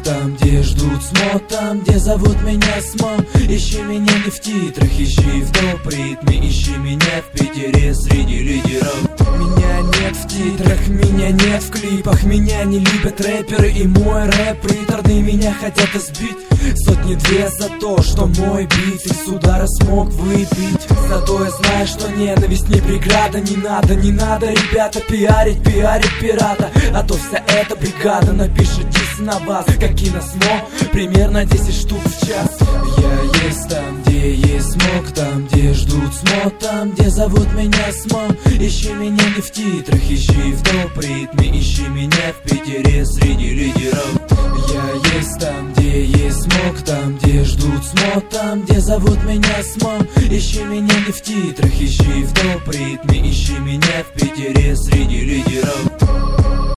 там, где ждут СМО, там, где зовут меня СМО. Ищи меня не в титрах, ищи в топ-ритме, ищи меня в Питере среди лидеров. Меня нет в титрах, меня нет в клипах, меня не любят рэперы и мой рэп приторный. Меня хотят избить сотни-две за то, что мой бит из удара смог выпить. Зато я знаю, что ненависть не преграда. Не надо, ребята, пиарить пирата. А то вся эта бригада напишет дис на вас, как киносмо, примерно 10 штук в час. Я есть там, где есть смог, там, где ждут СМО, там, где зовут меня СМО. Ищи меня не в титрах, ищи в топ-ритме, ищи меня в Питере среди лидеров. Я есть там, где есть смог, там, где ждут СМО, там, где зовут меня СМО. Ищи меня не в титрах, ищи в топ-ритме, ищи меня в Питере.